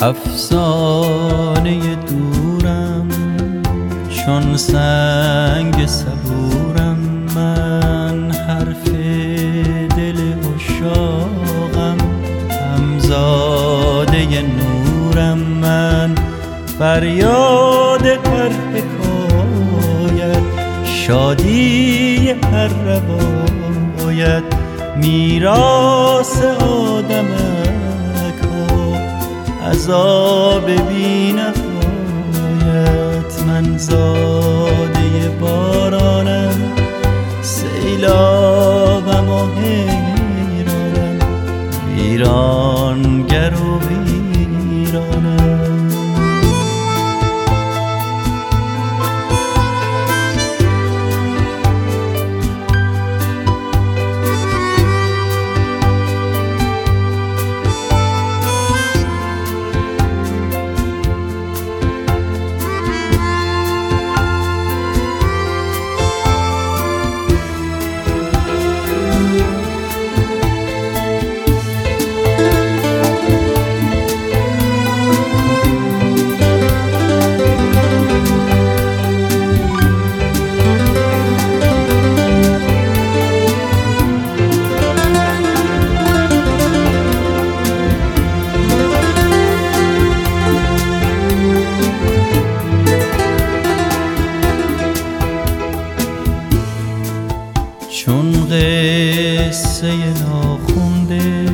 افسانه دورم چون سنگ صبورم، من حرف دل عشاقم، همزاده نورم، من فریاد هر حکایت، شادی هر روایت، میراث آدمک ها، عذاب بی نهایت. من زاده بارانم، سیلابم و حیرانم، ویرانگر و ویرانم. چون قصه ناخونده،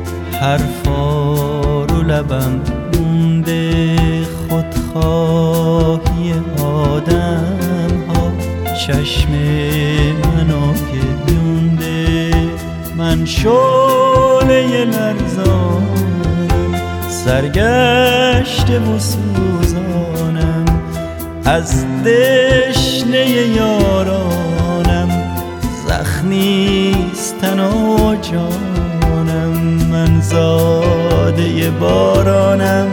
حرفا رو لبم مونده، خودخواهی آدم ها چشم منو گریونده. من شعله لرزانم، سرگشته و سوزانم، از دشنه یارانم، زخمیست تن و جانم. من زاده بارانم،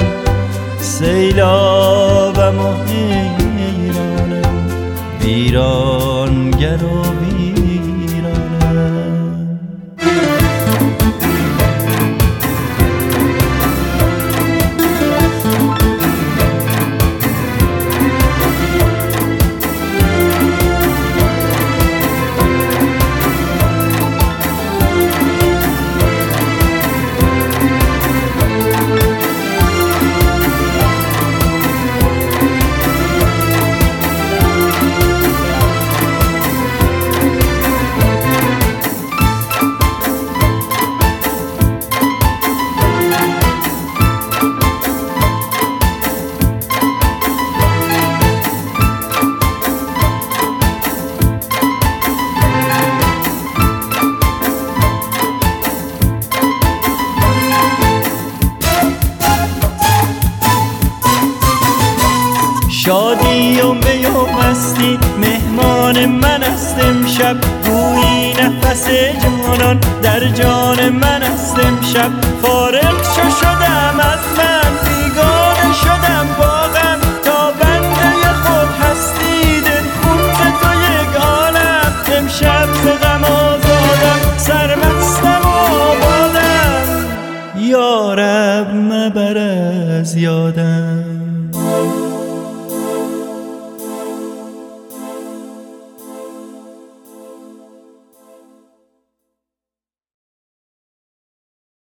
سیلابم و حیرانم، ویرانگر و ویرانم. شادی و می و مستی مهمان من است امشب، گویی نفس جانان در جان من است امشب. فارغ شدم از من، بیگانه شدم با غم، تا بنده خود هستی دل خون تو یگانم. امشب ز غم آزادم، سرمستم و آبادم، یارب مبر از یادم.